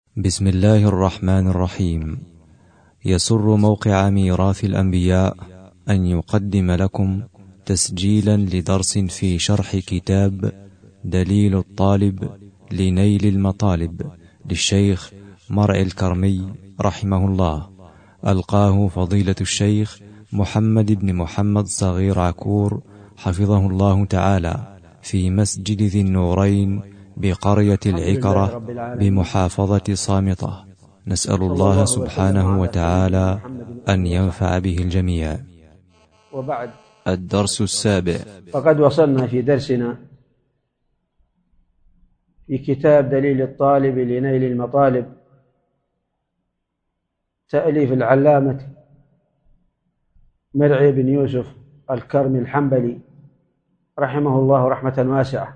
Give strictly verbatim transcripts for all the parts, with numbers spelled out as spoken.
بسم الله الرحمن الرحيم. يسر موقع ميراث الأنبياء أن يقدم لكم تسجيلا لدرس في شرح كتاب دليل الطالب لنيل المطالب للشيخ مرعي الكرمي رحمه الله، ألقاه فضيلة الشيخ محمد بن محمد صغير عكور حفظه الله تعالى في مسجد ذي النورين بقرية العكرة بمحافظة صامتة. نسأل الله سبحانه وتعالى أن ينفع به الجميع. وبعد، الدرس السابع. فقد وصلنا في درسنا في كتاب دليل الطالب لنيل المطالب، تأليف العلامة مرعي بن يوسف الكرمي الحنبلي رحمه الله رحمة واسعة.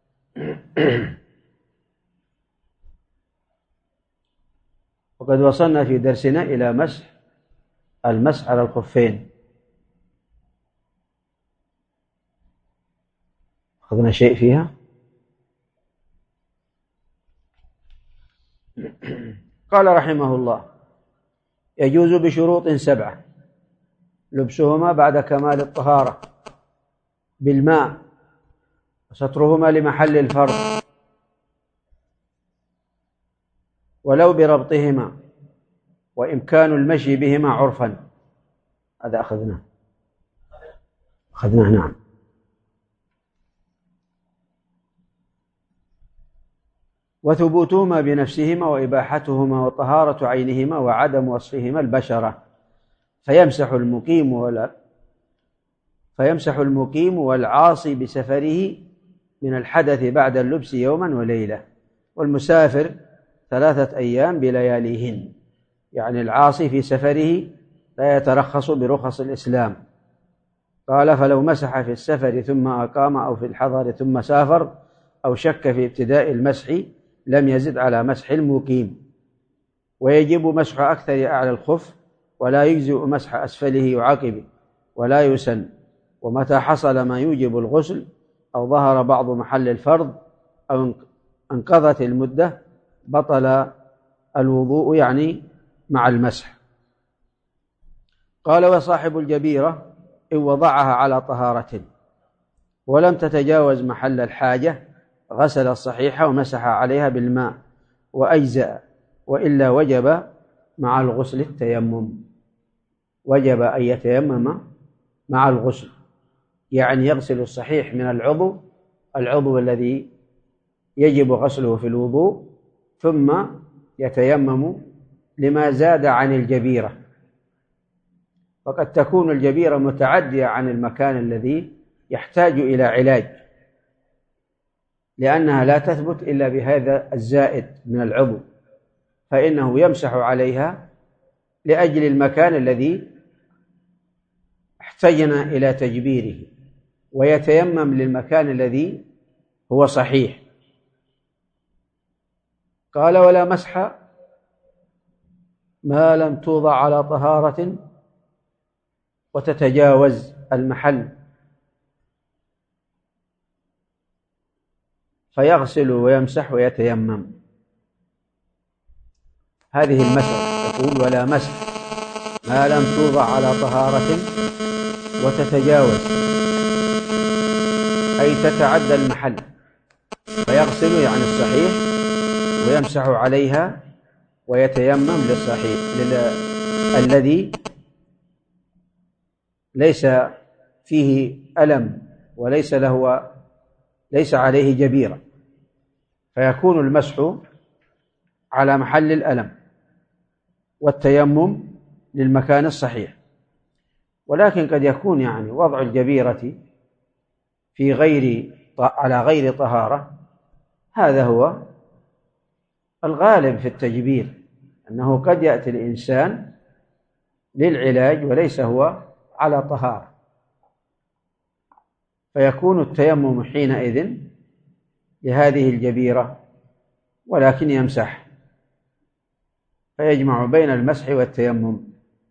وقد وصلنا في درسنا إلى مسح المسح على الخفين. أخذنا شيء فيها. قال رحمه الله: يجوز بشروط سبعة لبسهما بعد كمال الطهارة بالماء، وسترهما لمحل الفرض ولو بربطهما، وإمكان المشي بهما عرفا. هذا أخذناه أخذناه نعم. وثبوتهما بنفسهما، وإباحتهما، وطهارة عينهما، وعدم وصفهما البشرة. فيمسح المقيم ولا فيمسح المقيم والعاصي بسفره من الحدث بعد اللبس يوما وليلة، والمسافر ثلاثة أيام بلياليهن. يعني العاصي في سفره لا يترخص برخص الإسلام. قال: فلو مسح في السفر ثم أقام، أو في الحضر ثم سافر، أو شك في ابتداء المسح، لم يزد على مسح المقيم. ويجب مسح أكثر أعلى الخف، ولا يجزئ مسح أسفله وعقبه، ولا يسن. ومتى حصل ما يوجب الغسل، أو ظهر بعض محل الفرض، أو انقضت المدة، بطل الوضوء، يعني مع المسح. قال: وصاحب الجبيرة إن وضعها على طهارة ولم تتجاوز محل الحاجة، غسل الصحيحة ومسح عليها بالماء وأجزأ، وإلا وجب مع الغسل التيمم. وجب أن يتيمم مع الغسل، يعني يغسل الصحيح من العضو العضو الذي يجب غسله في الوضوء، ثم يتيمم لما زاد عن الجبيرة. وقد تكون الجبيرة متعدية عن المكان الذي يحتاج إلى علاج، لأنها لا تثبت إلا بهذا الزائد من العضو، فإنه يمسح عليها لأجل المكان الذي احتجنا إلى تجبيره، ويتيمم للمكان الذي هو صحيح. قال: ولا مسح ما لم توضع على طهارة وتتجاوز المحل، فيغسل ويمسح ويتيمم. هذه المسألة تقول: ولا مسح ما لم توضع على طهارة وتتجاوز، أي تتعدى المحل، فيغسل يعني الصحيح ويمسح عليها ويتيمم للصحيح الذي ليس فيه ألم وليس له ليس عليه جبيرة، فيكون المسح على محل الألم والتيمم للمكان الصحيح. ولكن قد يكون يعني وضع الجبيرة في غير على غير طهارة، هذا هو الغالب في التجبير، أنه قد يأتي الإنسان للعلاج وليس هو على طهارة، فيكون التيمم حينئذ لهذه الجبيرة، ولكن يمسح، فيجمع بين المسح والتيمم.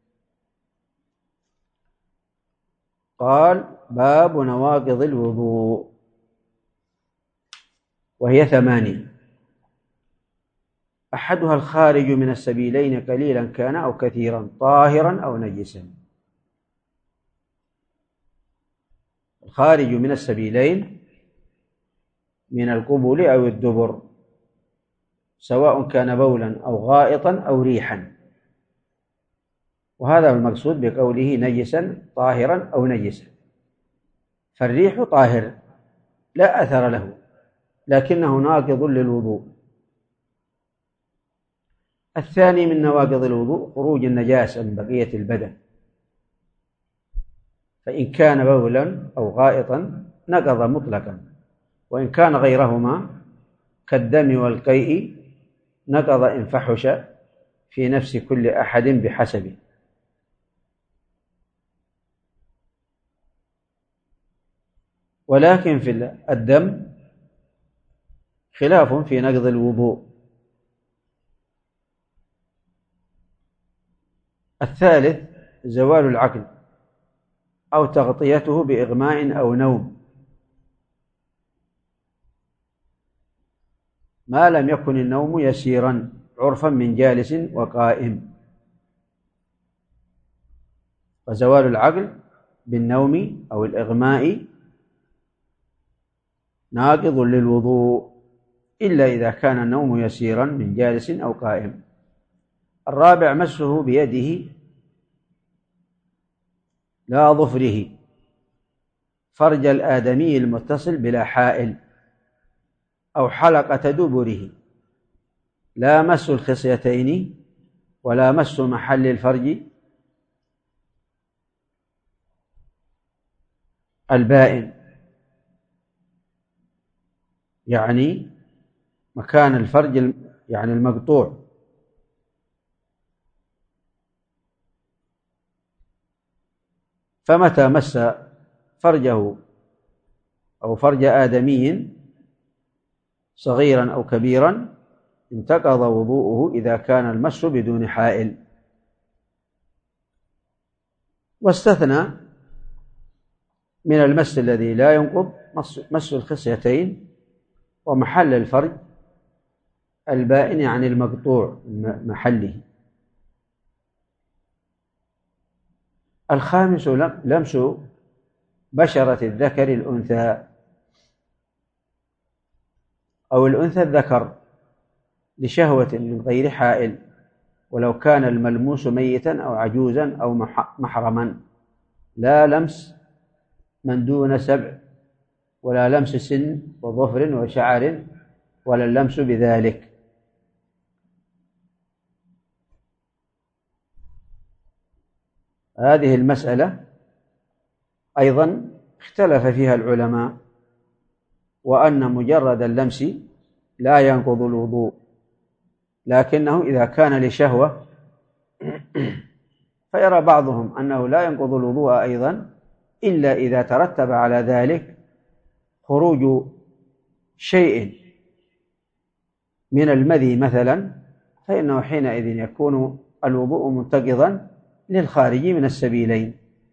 قال: باب نواقض الوضوء، وهي ثمانية. أحدها الخارج من السبيلين قليلا كان أو كثيرا طاهرا أو نجسا. الخارج من السبيلين من القبول أو الدبر، سواء كان بولا أو غائطا أو ريحا، وهذا المقصود بقوله نجسا طاهرا أو نجسا. فالريح طاهر لا أثر له لكنه ناقض للوضوء. الثاني من نواقض الوضوء خروج النجاسة من بقية البدن، فإن كان بولا أو غائطا نقض مطلقا، وإن كان غيرهما كالدم والقيء نقض إن فحش في نفس كل أحد بحسبه. ولكن في الدم خلاف في نقض الوضوء. الثالث زوال العقل أو تغطيته بإغماء أو نوم، ما لم يكن النوم يسيرا عرفا من جالس وقائم. وزوال العقل بالنوم أو الإغماء ناقض للوضوء إلا إذا كان النوم يسيرا من جالس أو قائم. الرابع مسه بيده لا ظفره فرج الآدمي المتصل بلا حائل أو حلقة دبره، لا مس الخصيتين ولا مس محل الفرج البائن، يعني مكان الفرج يعني المقطوع. فمتى مس فرجه أو فرج آدمي صغيرا أو كبيرا انتقض وضوءه إذا كان المس بدون حائل. واستثنى من المس الذي لا ينقض مس الخصيتين ومحل الفرج البائن عن المقطوع محله. الخامس لمس بشرة الذكر الأنثى أو الأنثى الذكر لشهوة من غير حائل، ولو كان الملموس ميتا أو عجوزا أو محرما، لا لمس من دون سبع ولا لمس سن وظفر وشعر ولا اللمس بذلك. هذه المسألة أيضا اختلف فيها العلماء، وأن مجرد اللمس لا ينقض الوضوء، لكنه إذا كان لشهوة فيرى بعضهم أنه لا ينقض الوضوء أيضا إلا إذا ترتب على ذلك خروج شيء من المذي مثلا، فإنه حينئذ يكون الوضوء منتقضا للخارج من السبيلين.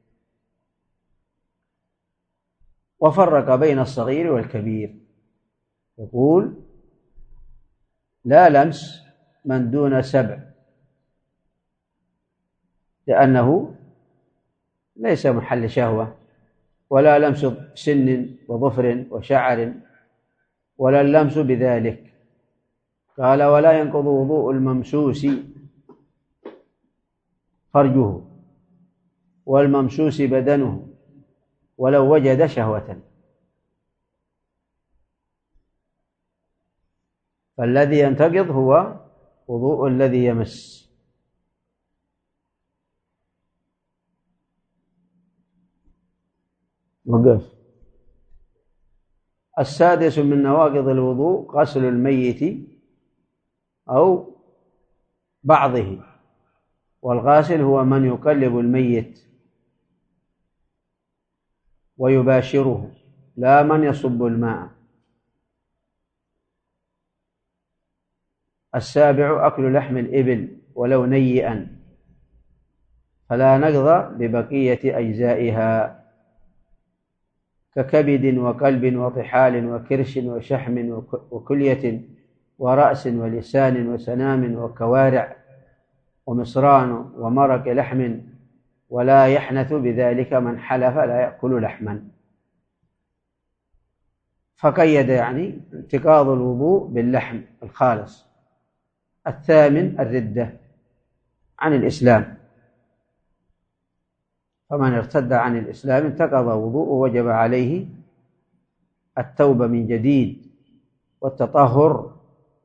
وفرق بين الصغير والكبير، يقول لا لمس من دون سبع لأنه ليس محل شهوة، ولا لمس سن وظفر وشعر ولا اللمس بذلك. قال ولا ينقض وضوء الممسوس فرجه والممسوس بدنه ولو وجد شهوة. فالذي ينتقض هو وضوء الذي يمس. وقف. السادس من نواقض الوضوء غسل الميت أو بعضه، والغاسل هو من يقلب الميت ويباشره، لا من يصب الماء. السابع أكل لحم الإبل ولو نيئا، فلا نقض ببقية أجزائها ككبد وقلب وطحال وكرش وشحم وكلية ورأس ولسان وسنام وكوارع ومصران ومرق لحم، ولا يحنث بذلك من حلف لا يأكل لحما. فقيد يعني انتقاض الوضوء باللحم الخالص. الثامن الردة عن الإسلام، فمن ارتد عن الإسلام انتقض وضوءه وجب عليه التوبة من جديد والتطهر،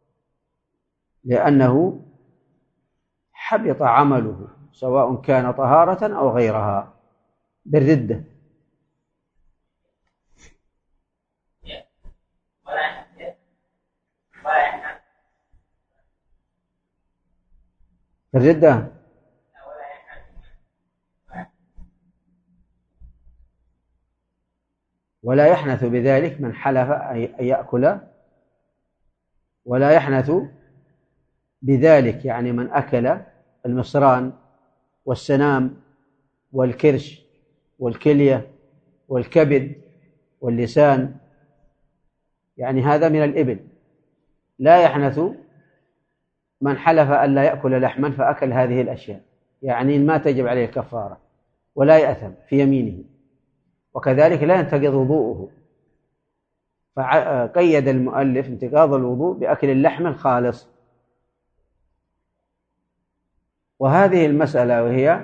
لأنه حبط عمله سواء كان طهارة أو غيرها بالردة. الردة ولا يحنث بذلك من حلف أن يأكل، ولا يحنث بذلك يعني من أكل المصران والسنام والكرش والكلية والكبد واللسان، يعني هذا من الإبل. لا يحنث من حلف أن لا يأكل لحما فأكل هذه الأشياء، يعني ما تجب عليه الكفارة ولا يأثم في يمينه، وكذلك لا ينتقض وضوءه. فقيد المؤلف انتقاض الوضوء بأكل اللحم الخالص. وهذه المسألة وهي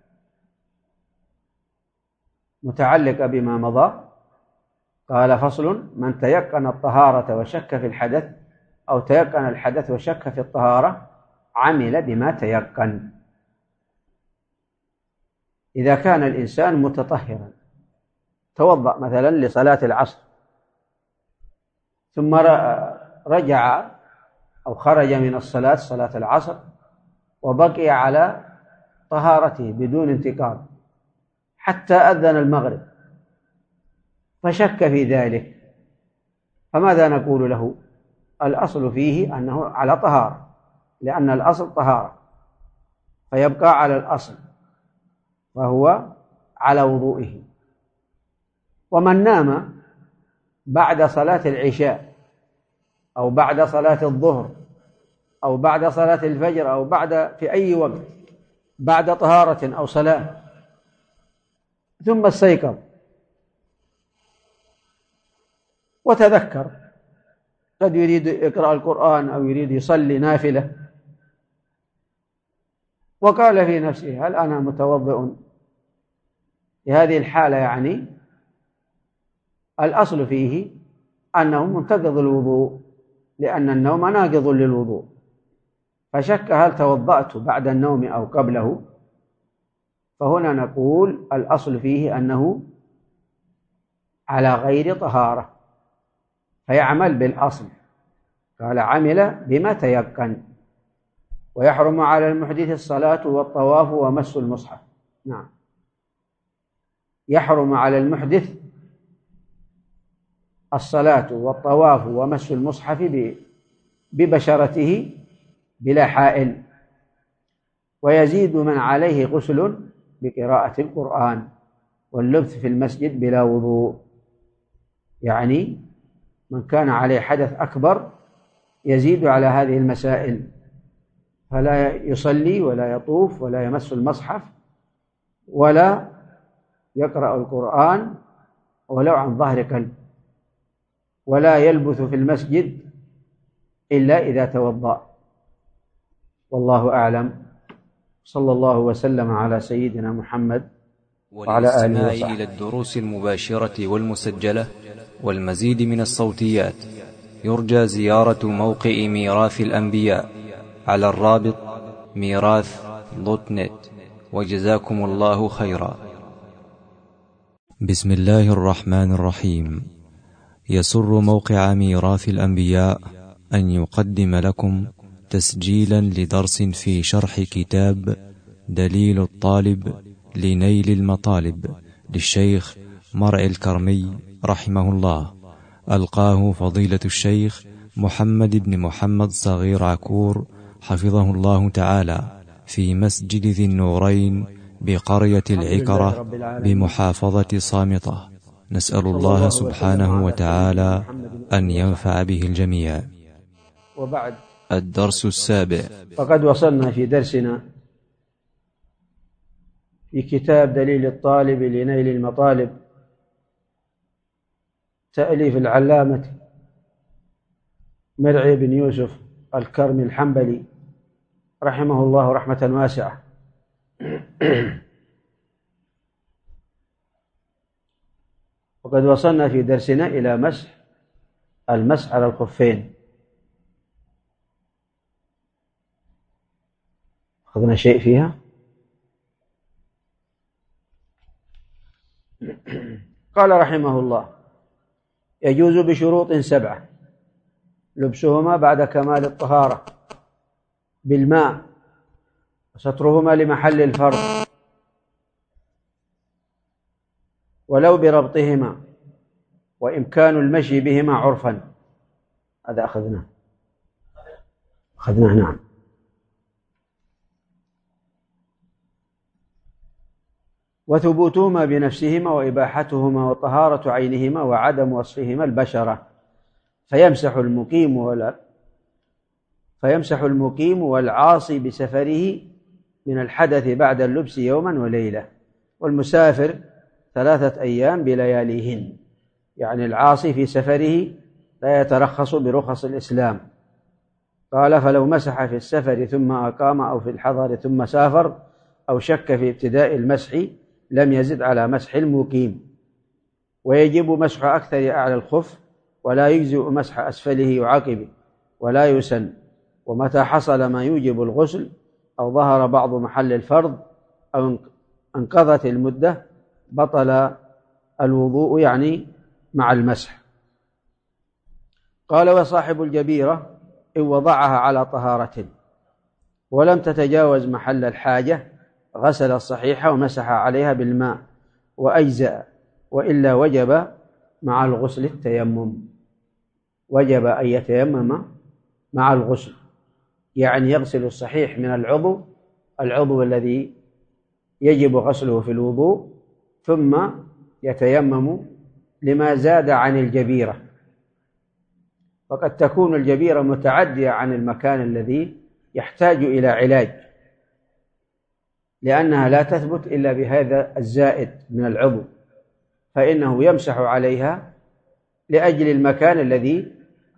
متعلقة بما مضى، قال فصل: من تيقن الطهارة وشك في الحدث أو تيقن الحدث وشك في الطهارة عمل بما تيقن. إذا كان الإنسان متطهرا توضأ مثلا لصلاة العصر ثم رجع أو خرج من الصلاة صلاة العصر وبقي على طهارته بدون انتقاض حتى أذن المغرب فشك في ذلك، فماذا نقول له؟ الأصل فيه أنه على طهارة، لأن الأصل طهارة، فيبقى على الأصل وهو على وضوئه. ومن نام بعد صلاة العشاء أو بعد صلاة الظهر أو بعد صلاة الفجر أو بعد في أي وقت بعد طهارة أو صلاة ثم استيقظ وتذكر، قد يريد يقرأ القرآن أو يريد يصلي نافلة، وقال في نفسه: هل أنا متوضئ؟ في هذه الحالة يعني الأصل فيه أنه منتقض الوضوء، لأن النوم ناقض للوضوء، فشك هل توضأت بعد النوم أو قبله، فهنا نقول الأصل فيه أنه على غير طهارة فيعمل بالأصل. قال: عمل بما تيقن. ويحرم على المحدث الصلاة والطواف ومس المصحف. نعم، يحرم على المحدث الصلاة والطواف ومس المصحف ببشرته بلا حائل، ويزيد من عليه غسل بقراءة القرآن واللبث في المسجد بلا وضوء، يعني من كان عليه حدث أكبر يزيد على هذه المسائل، فلا يصلي ولا يطوف ولا يمس المصحف ولا يقرأ القرآن ولو عن ظهر قلب، ولا يلبث في المسجد إلا إذا توضأ. والله أعلم. صلى الله وسلم على سيدنا محمد وعلى آله وصحبه. إلى الدروس المباشرة والمسجلة والمزيد من الصوتيات يرجى زيارة موقع ميراث الأنبياء على الرابط ميراث دوت نت. وجزاكم الله خيرا. بسم الله الرحمن الرحيم. يسر موقع ميراث الأنبياء أن يقدم لكم تسجيلا لدرس في شرح كتاب دليل الطالب لنيل المطالب للشيخ مرعي الكرمي رحمه الله، ألقاه فضيلة الشيخ محمد بن محمد صغير عكور حفظه الله تعالى في مسجد ذي النورين بقرية العكرة بمحافظة صامطة. نسأل الله سبحانه وتعالى أن ينفع به الجميع. وبعد. الدرس السابع. فقد وصلنا في درسنا في كتاب دليل الطالب لنيل المطالب، تأليف العلامة مرعي بن يوسف الكرمي الحنبلي رحمه الله رحمة واسعة. وقد وصلنا في درسنا إلى مسح المسح على الخفين. أخذنا شيء فيها. قال رحمه الله: يجوز بشروط سبعة لبسهما بعد كمال الطهارة بالماء، وسترهما لمحل الفرض، ولو بربطهما، وإمكان المشي بهما عرفا. هذا أخذناه أخذناه نعم. وثبوتهما بنفسهما، وإباحتهما، وطهارة عينهما، وعدم وصفهما البشرة. فيمسح المقيم ولا فيمسح المقيم والعاصي بسفره من الحدث بعد اللبس يوما وليلة، والمسافر ثلاثة أيام بلياليهن. يعني العاصي في سفره لا يترخص برخص الإسلام. قال: فلو مسح في السفر ثم أقام، أو في الحضر ثم سافر، أو شك في ابتداء المسح، لم يزد على مسح المقيم. ويجب مسح أكثر أعلى الخف، ولا يجزئ مسح أسفله وعقبه، ولا يسن. ومتى حصل ما يوجب الغسل، أو ظهر بعض محل الفرض، أو انقضت المدة، بطل الوضوء، يعني مع المسح. قال: وصاحب الجبيرة إن وضعها على طهارة ولم تتجاوز محل الحاجة، غسل الصحيحة ومسح عليها بالماء وأجزأ، وإلا وجب مع الغسل التيمم. وجب أن يتيمم مع الغسل، يعني يغسل الصحيح من العضو العضو الذي يجب غسله في الوضوء، ثم يتيمم لما زاد عن الجبيرة. فقد تكون الجبيرة متعدية عن المكان الذي يحتاج إلى علاج، لأنها لا تثبت إلا بهذا الزائد من العضو، فإنه يمسح عليها لأجل المكان الذي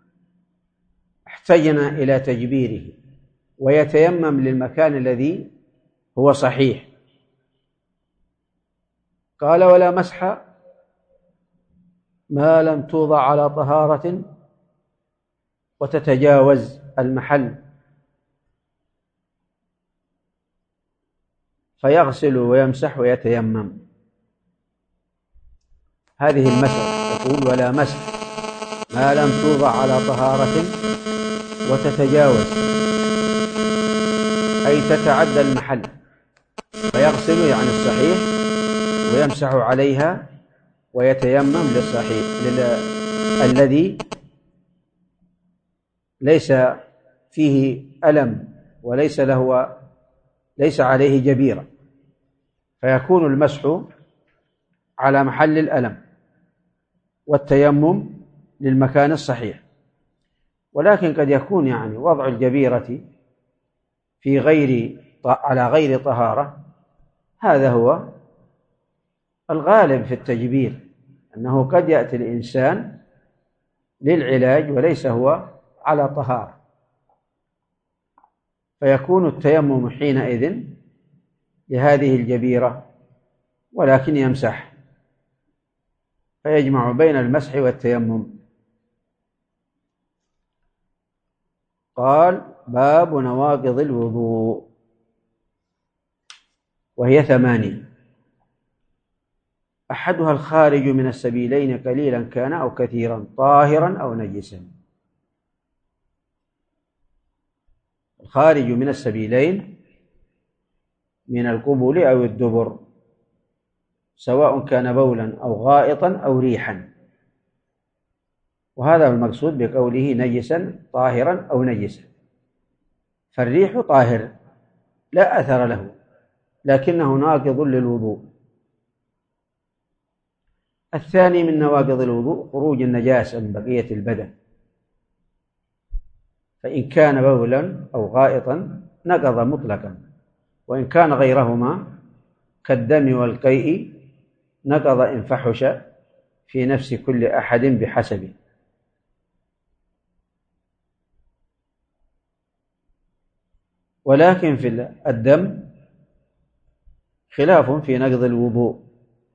احتجنا إلى تجبيره، ويتيمم للمكان الذي هو صحيح. قال: ولا مسح ما لم توضع على طهارة وتتجاوز المحل، فيغسل ويمسح ويتيمم. هذه المسألة تقول: ولا مسح ما لم توضع على طهارة وتتجاوز، أي تتعدى المحل، فيغسل يعني الصحيح ويمسح عليها ويتيمم للصحيح الذي ليس فيه ألم وليس له ليس عليه جبيرة، فيكون المسح على محل الألم والتيمم للمكان الصحيح. ولكن قد يكون يعني وضع الجبيرة في غير على غير طهارة، هذا هو الغالب في التجبير، أنه قد يأتي الإنسان للعلاج وليس هو على طهارة، فيكون التيمم حينئذ لهذه الجبيرة، ولكن يمسح، فيجمع بين المسح والتيمم. قال: باب نواقض الوضوء، وهي ثمانية: أحدها الخارج من السبيلين قليلا كان أو كثيرا، طاهرا أو نجسا. الخارج من السبيلين من القبول أو الدبر، سواء كان بولا أو غائطا أو ريحا، وهذا المقصود بقوله نجسا طاهرا أو نجسا. فالريح طاهر لا أثر له، لكنه ناقض للوضوء. الثاني من نواقض الوضوء خروج النجاسة من بقية البدن، فإن كان بولا أو غائطا نقض مطلقا، وإن كان غيرهما كالدم والقيء نقض إن فحش في نفس كل أحد بحسبه. ولكن في الدم خلاف في نقض الوضوء.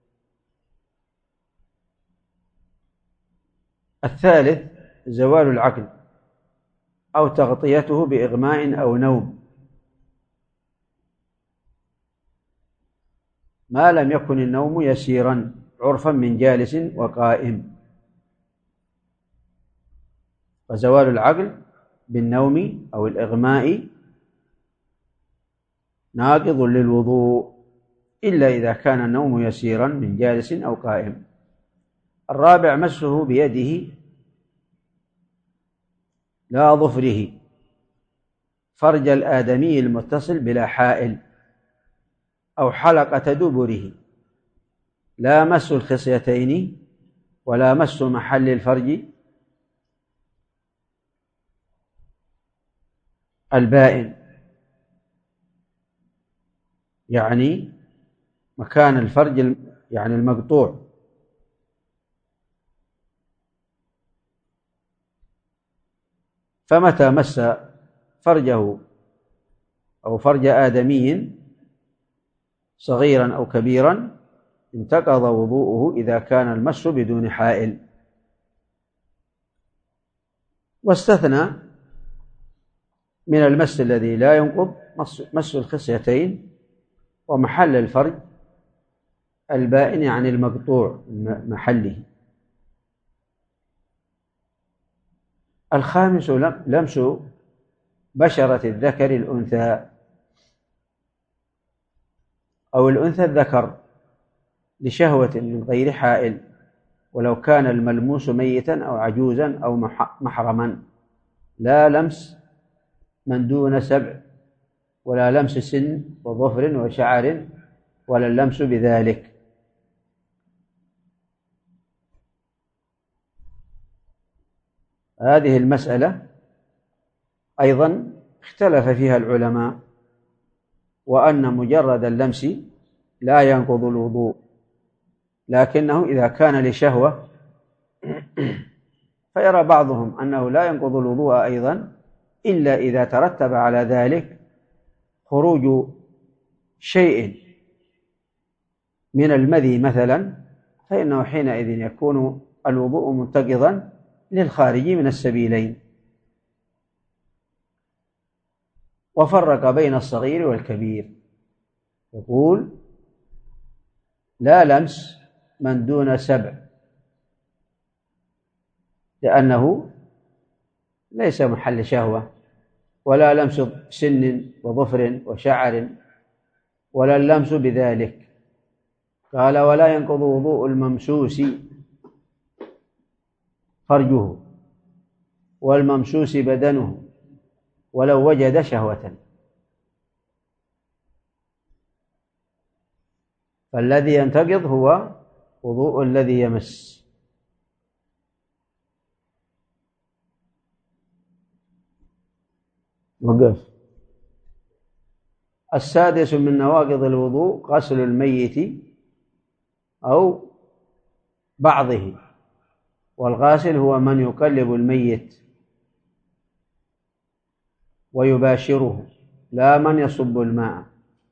الثالث زوال العقل أو تغطيته بإغماء أو نوم ما لم يكن النوم يسيرا عرفا من جالس وقائم. وزوال العقل بالنوم أو الإغماء ناقض للوضوء إلا إذا كان النوم يسيرا من جالس أو قائم. الرابع مسه بيده لا ظفره فرج الآدمي المتصل بلا حائل أو حلقة دبره، لا مس الخصيتين ولا مس محل الفرج البائن، يعني مكان الفرج يعني المقطوع. فمتى مس فرجه أو فرج آدمي صغيرا أو كبيرا انتقض وضوءه إذا كان المس بدون حائل. واستثنى من المس الذي لا ينقض مس الخصيتين ومحل الفرج البائن عن المقطوع محله. الخامس لمس بشرة الذكر الأنثى أو الأنثى الذكر لشهوة من غير حائل، ولو كان الملموس ميتا أو عجوزا أو محرما، لا لمس من دون سبع ولا لمس سن وظفر وشعر ولا اللمس بذلك. هذه المسألة أيضا اختلف فيها العلماء، وأن مجرد اللمس لا ينقض الوضوء، لكنه إذا كان لشهوة فيرى بعضهم أنه لا ينقض الوضوء أيضا إلا إذا ترتب على ذلك خروج شيء من المذي مثلا، فإنه حينئذ يكون الوضوء منتقضا للخارج من السبيلين. وفرق بين الصغير والكبير، يقول لا لمس من دون سبع لأنه ليس محل شهوة، ولا لمس سن وظفر وشعر ولا اللمس بذلك. قال ولا ينقض وضوء الممسوس فرجه والممسوس بدنه ولو وجد شهوة. فالذي ينتقض هو وضوء الذي يمس. وقف. السادس من نواقض الوضوء غسل الميت أو بعضه، والغاسل هو من يقلب الميت ويباشره لا من يصب الماء.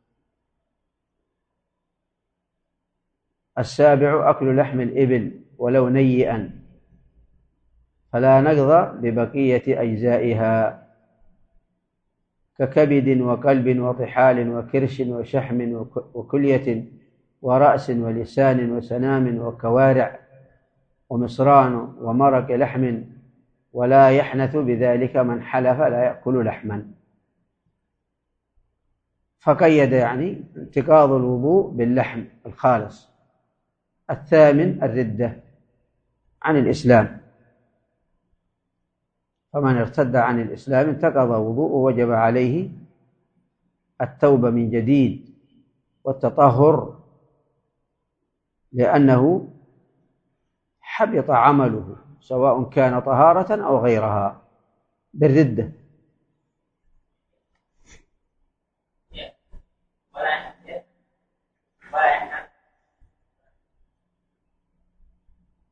السابع أكل لحم الإبل ولو نيئا، فلا نقض ببقية أجزائها ككبد وقلب وطحال وكرش وشحم وكلية ورأس ولسان وسنام وكوارع ومصران ومرق لحم، ولا يحنث بذلك من حلف لا يأكل لحما. فقيد يعني انتقاض الوضوء باللحم الخالص. الثامن الردة عن الإسلام، فمن ارتد عن الإسلام انتقض وضوءه وجب عليه التوبة من جديد والتطهر، لأنه حبط عمله سواء كان طهارة أو غيرها بالردة.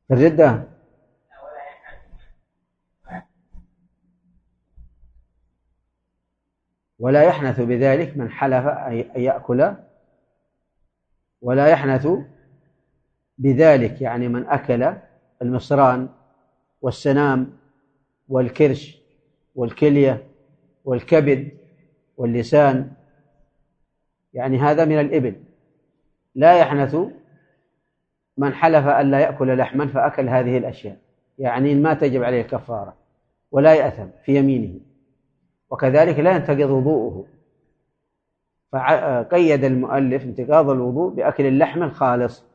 في الردة ولا يحنث بذلك من حلف أن يأكل، ولا يحنث بذلك يعني من أكل المصران والسنام والكرش والكلية والكبد واللسان، يعني هذا من الإبل. لا يحنث من حلف أن لا يأكل لحما فأكل هذه الأشياء، يعني ما تجب عليه الكفارة ولا يأثم في يمينه، وكذلك لا ينتقض وضوءه. فقيد المؤلف انتقاض الوضوء بأكل اللحم الخالص.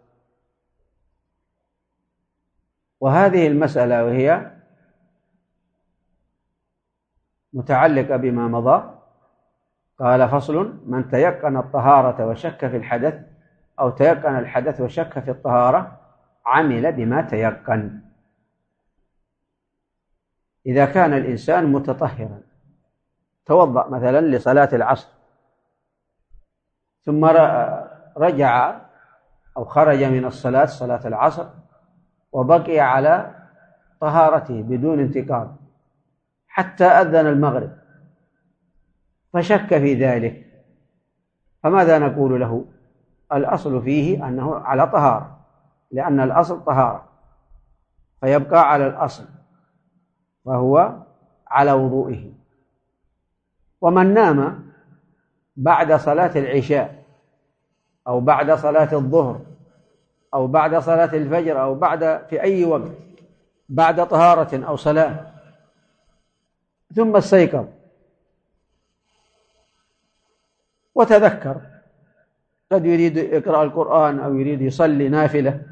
وهذه المسألة وهي متعلقة بما مضى، قال فصل: من تيقن الطهارة وشك في الحدث أو تيقن الحدث وشك في الطهارة عمل بما تيقن. إذا كان الإنسان متطهرا توضأ مثلا لصلاة العصر ثم رجع أو خرج من الصلاة صلاة العصر وبقي على طهارته بدون انتقاض حتى أذن المغرب فشك في ذلك، فماذا نقول له؟ الأصل فيه أنه على طهارة، لأن الأصل طهارة، فيبقى على الأصل فهو على وضوئه. ومن نام بعد صلاة العشاء أو بعد صلاة الظهر أو بعد صلاة الفجر أو بعد في أي وقت بعد طهارة أو صلاة ثم استيقظ وتذكر، قد يريد يقرأ القرآن أو يريد يصلي نافلة،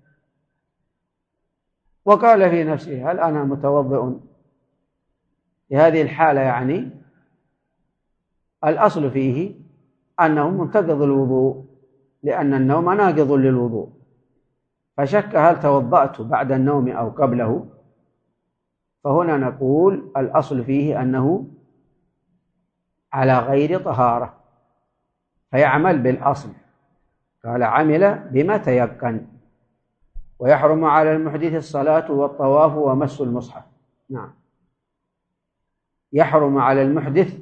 وقال في نفسه: هل أنا متوضئ؟ في هذه الحالة يعني الأصل فيه أنه منتقض الوضوء، لأن النوم ناقض للوضوء، فشك هل توضأت بعد النوم أو قبله، فهنا نقول الأصل فيه أنه على غير طهارة فيعمل بالأصل. قال: عمل بما تيقن. ويحرم على المحدث الصلاة والطواف ومس المصحف. نعم، يحرم على المحدث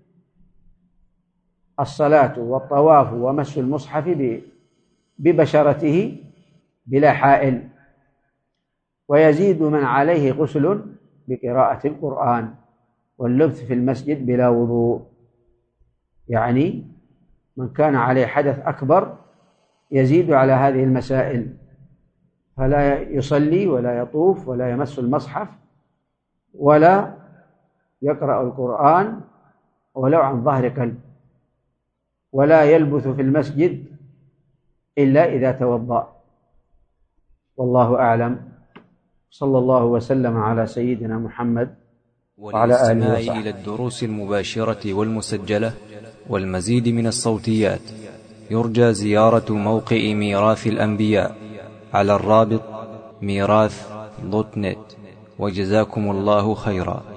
الصلاة والطواف ومس المصحف ببشرته بلا حائل، ويزيد من عليه غسل بقراءة القرآن واللبث في المسجد بلا وضوء. يعني من كان عليه حدث أكبر يزيد على هذه المسائل، فلا يصلي ولا يطوف ولا يمس المصحف ولا يقرأ القرآن ولو عن ظهر قلب، ولا يلبث في المسجد إلا إذا توضأ. والله أعلم. صلى الله وسلم على سيدنا محمد وعلى آله وصحبه. إلى الدروس المباشرة والمسجلة والمزيد من الصوتيات يرجى زيارة موقع ميراث الأنبياء على الرابط ميراث دوت نت. وجزاكم الله خيرا.